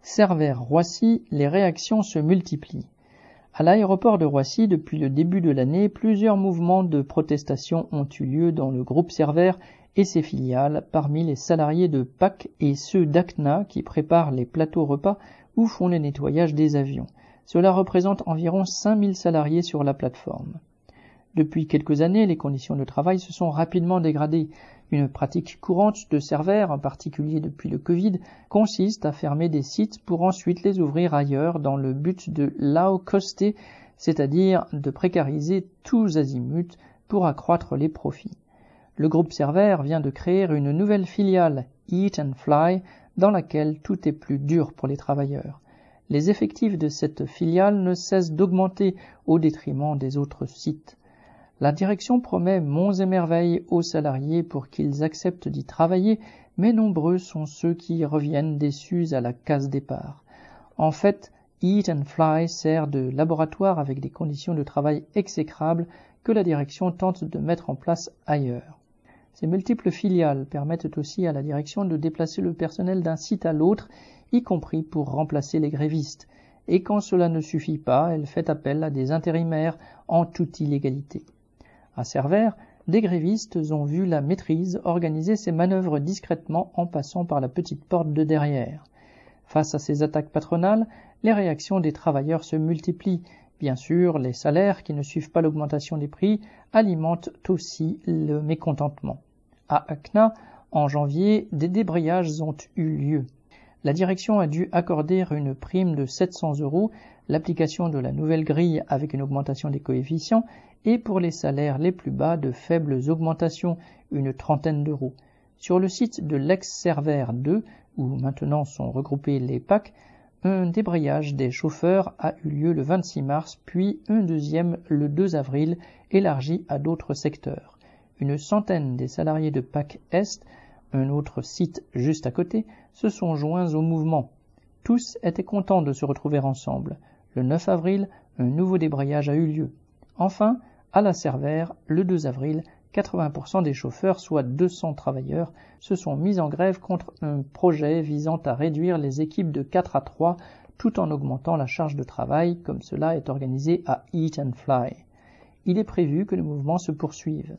Servère-Roissy, les réactions se multiplient. À l'aéroport de Roissy, depuis le début de l'année, plusieurs mouvements de protestation ont eu lieu dans le groupe Servère et ses filiales, parmi les salariés de PAC et ceux d'ACNA qui préparent les plateaux repas ou font le nettoyage des avions. Cela représente environ 5000 salariés sur la plateforme. Depuis quelques années, les conditions de travail se sont rapidement dégradées. Une pratique courante de Servère, en particulier depuis le Covid, consiste à fermer des sites pour ensuite les ouvrir ailleurs dans le but de low-coster, c'est-à-dire de précariser tous azimuts pour accroître les profits. Le groupe Servère vient de créer une nouvelle filiale, Eat and Fly, dans laquelle tout est plus dur pour les travailleurs. Les effectifs de cette filiale ne cessent d'augmenter au détriment des autres sites. La direction promet monts et merveilles aux salariés pour qu'ils acceptent d'y travailler, mais nombreux sont ceux qui reviennent déçus à la case départ. En fait, Eat and Fly sert de laboratoire avec des conditions de travail exécrables que la direction tente de mettre en place ailleurs. Ces multiples filiales permettent aussi à la direction de déplacer le personnel d'un site à l'autre, y compris pour remplacer les grévistes. Et quand cela ne suffit pas, elle fait appel à des intérimaires en toute illégalité. À Servère, des grévistes ont vu la maîtrise organiser ses manœuvres discrètement en passant par la petite porte de derrière. Face à ces attaques patronales, les réactions des travailleurs se multiplient. Bien sûr, les salaires qui ne suivent pas l'augmentation des prix alimentent aussi le mécontentement. À ACNA, en janvier, des débrayages ont eu lieu. La direction a dû accorder une prime de 700 €, l'application de la nouvelle grille avec une augmentation des coefficients, et pour les salaires les plus bas de faibles augmentations, une trentaine d'euros. Sur le site de l'ex-Servère 2, où maintenant sont regroupés les PAC, un débrayage des chauffeurs a eu lieu le 26 mars, puis un deuxième le 2 avril, élargi à d'autres secteurs. Une centaine des salariés de PAC Est, un autre site juste à côté, se sont joints au mouvement. Tous étaient contents de se retrouver ensemble. Le 9 avril, un nouveau débrayage a eu lieu. Enfin, à la Servère, le 2 avril, 80% des chauffeurs, soit 200 travailleurs, se sont mis en grève contre un projet visant à réduire les équipes de 4 à 3 tout en augmentant la charge de travail, comme cela est organisé à Eat and Fly. Il est prévu que le mouvement se poursuive.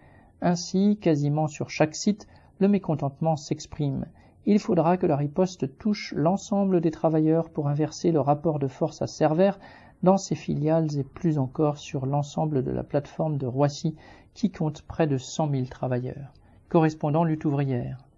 Ainsi, quasiment sur chaque site, le mécontentement s'exprime. Il faudra que la riposte touche l'ensemble des travailleurs pour inverser le rapport de force à Servère dans ses filiales et plus encore sur l'ensemble de la plateforme de Roissy qui compte près de 100 000 travailleurs. Correspondant Lutte ouvrière.